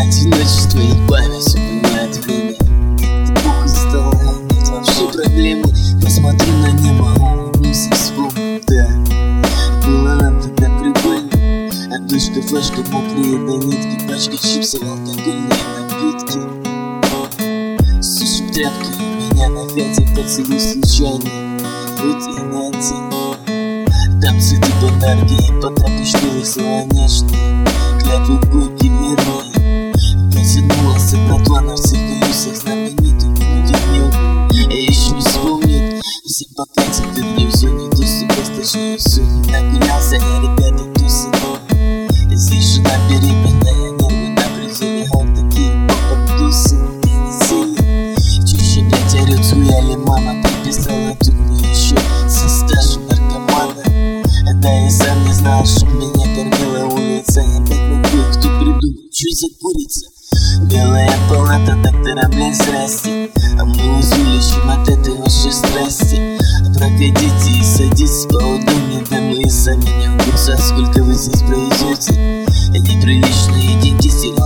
Одиночество и память убивает время. Эпоха стала, нет вообще проблемы. Посмотрю на небо, улыбнусь и вспомню, да. Было нам тогда прикольно. А дочка, флешка, мокрые до нитки, пачка чипсов, алкогольные напитки. Сушим тряпки, меня на пяти поцелуй случайный. Вот и найти. Там цветы подарки, Потапыч белых слова нежные, клятвы койки верные. Потянулась от наклона в всех колесах знаменитых удивил. Я еще вспомнит, все по пяти вернем все не тусы, постачаю все не нагулялся, я, ребята, тусы. Здесь жена беременная, нервы на пределе, вот такие попадусы. Чаще блять орёт, схуяли, мама приписала тут мне еще со стажем наркомана. Да я сам не знал, что меня кормила улица. Я так могу, кто придумал, чё за курица? Белая палата доктора, блин, здрасте. А мы узулищем от этой вашей страсти. Проходите и садитесь поудобнее, да мы и сами не в курсах, сколько вы здесь проведете. Неприличные деньги